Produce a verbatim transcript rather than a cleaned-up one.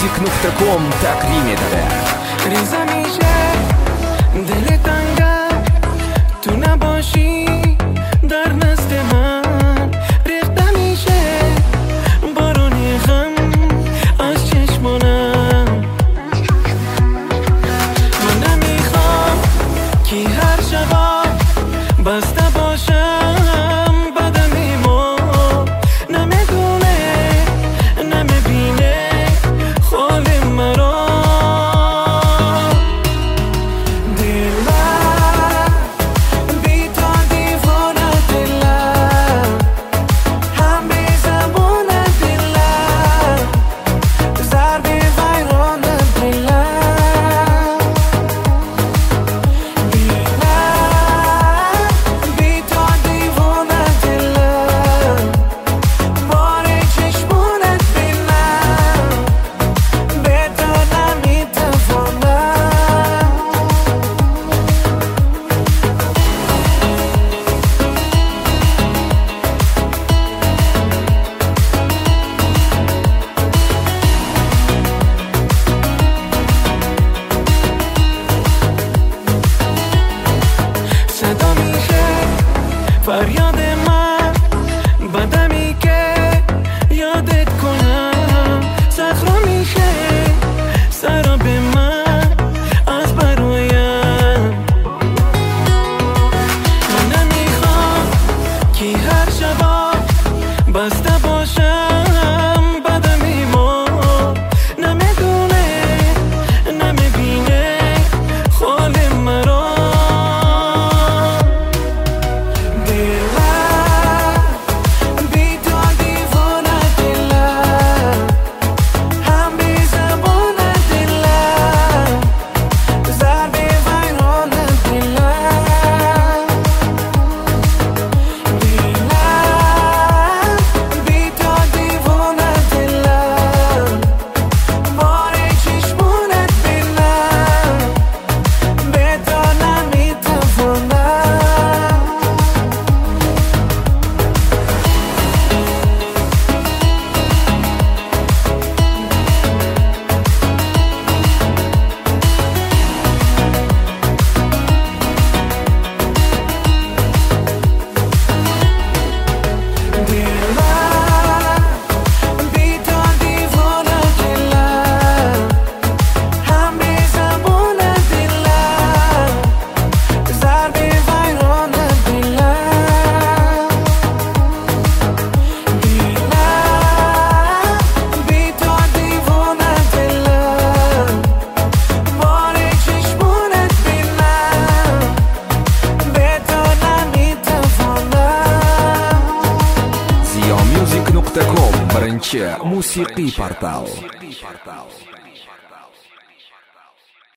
music نقطه com تقدیم داره. ریزه میشه دل تنگم تو نباشی در نزد من، ریخته میشه بارونی غم از چشمانم. من نمیخوام که هر شبا بسته باشم بدمی ما نمیدونه نمیبینه خال مرا. دلم بی تو دیوانه، دلم هم بی زبان، دلم ضرب ویران، دلم صدا میشه فریاد من بدمی که یادت کنم. صخره میشه سراب من از برایم. من نمیخوام که هر شبا بسته باشم بدمی ما نمیدونه نمیبینه خال مرا. music نقطه com birinchi musiqiy portal.